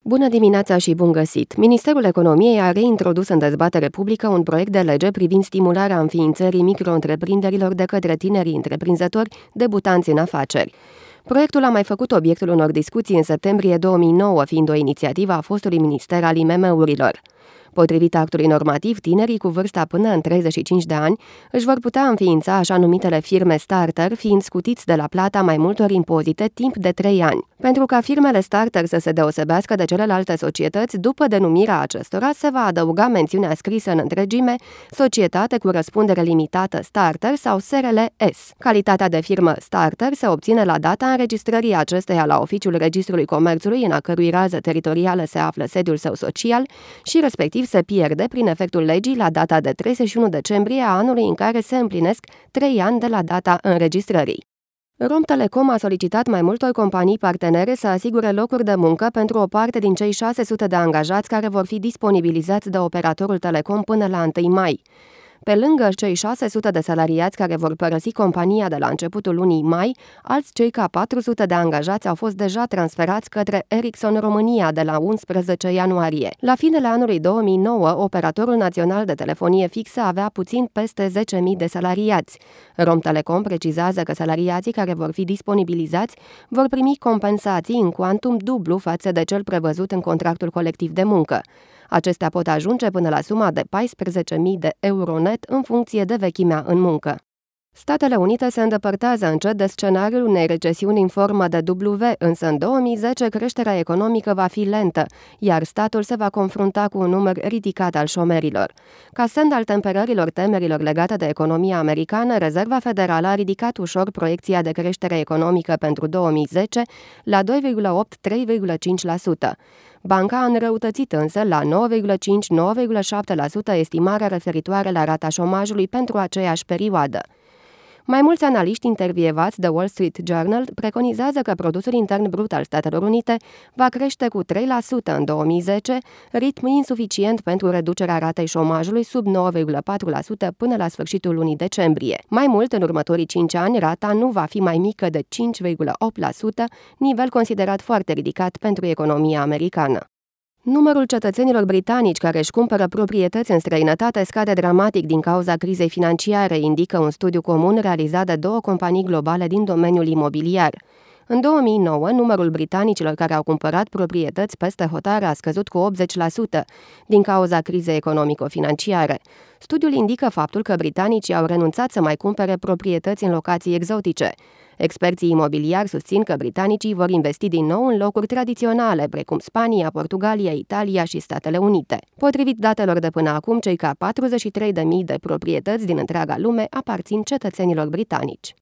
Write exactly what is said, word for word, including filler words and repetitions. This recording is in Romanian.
Bună dimineața și bun găsit! Ministerul Economiei a reintrodus în dezbatere publică un proiect de lege privind stimularea înființării micro-întreprinderilor de către tinerii întreprinzători debutanți în afaceri. Proiectul a mai făcut obiectul unor discuții în septembrie două mii nouă, fiind o inițiativă a fostului minister al I M M-urilor. Potrivit actului normativ, tinerii cu vârsta până în treizeci și cinci de ani își vor putea înființa așa numitele firme starter, fiind scutiți de la plata mai multor impozite timp de trei ani. Pentru ca firmele starter să se deosebească de celelalte societăți, după denumirea acestora se va adăuga mențiunea scrisă în întregime Societate cu răspundere limitată starter sau S R L S. Calitatea de firmă starter se obține la data înregistrării acesteia la Oficiul Registrului Comerțului, în a cărui rază teritorială se află sediul său social, și respectiv se pierde prin efectul legii la data de treizeci și unu decembrie a anului în care se împlinesc trei ani de la data înregistrării. Romtelecom a solicitat mai multor companii partenere să asigure locuri de muncă pentru o parte din cei șase sute de angajați care vor fi disponibilizați de operatorul telecom până la întâi mai. Pe lângă cei șase sute de salariați care vor părăsi compania de la începutul lunii mai, alți circa patru sute de angajați au fost deja transferați către Ericsson România de la unsprezece ianuarie. La finele anului două mii nouă, operatorul național de telefonie fixă avea puțin peste zece mii de salariați. Romtelecom precizează că salariații care vor fi disponibilizați vor primi compensații în cuantum dublu față de cel prevăzut în contractul colectiv de muncă. Acestea pot ajunge până la suma de paisprezece mii de euro net în funcție de vechimea în muncă. Statele Unite se îndepărtează încet de scenariul unei recesiuni în formă de W, însă în două mii zece creșterea economică va fi lentă, iar statul se va confrunta cu un număr ridicat al șomerilor. Ca semn al temperărilor temerilor legate de economia americană, Rezerva Federală a ridicat ușor proiecția de creștere economică pentru două mii zece la doi virgulă opt - trei virgulă cinci la sută. Banca a înrăutățit însă la nouă virgulă cinci - nouă virgulă șapte la sută estimarea referitoare la rata șomajului pentru aceeași perioadă. Mai mulți analiști intervievați de Wall Street Journal preconizează că produsul intern brut al Statelor Unite va crește cu trei la sută în două mii zece, ritm insuficient pentru reducerea ratei șomajului sub nouă virgulă patru la sută până la sfârșitul lunii decembrie. Mai mult, în următorii cinci ani, rata nu va fi mai mică de cinci virgulă opt la sută, nivel considerat foarte ridicat pentru economia americană. Numărul cetățenilor britanici care își cumpără proprietăți în străinătate scade dramatic din cauza crizei financiare, indică un studiu comun realizat de două companii globale din domeniul imobiliar. În două mii nouă, numărul britanicilor care au cumpărat proprietăți peste hotare a scăzut cu optzeci la sută din cauza crizei economico-financiare. Studiul indică faptul că britanicii au renunțat să mai cumpere proprietăți în locații exotice. Experții imobiliari susțin că britanicii vor investi din nou în locuri tradiționale, precum Spania, Portugalia, Italia și Statele Unite. Potrivit datelor de până acum, cei ca patruzeci și trei de mii de proprietăți din întreaga lume aparțin cetățenilor britanici.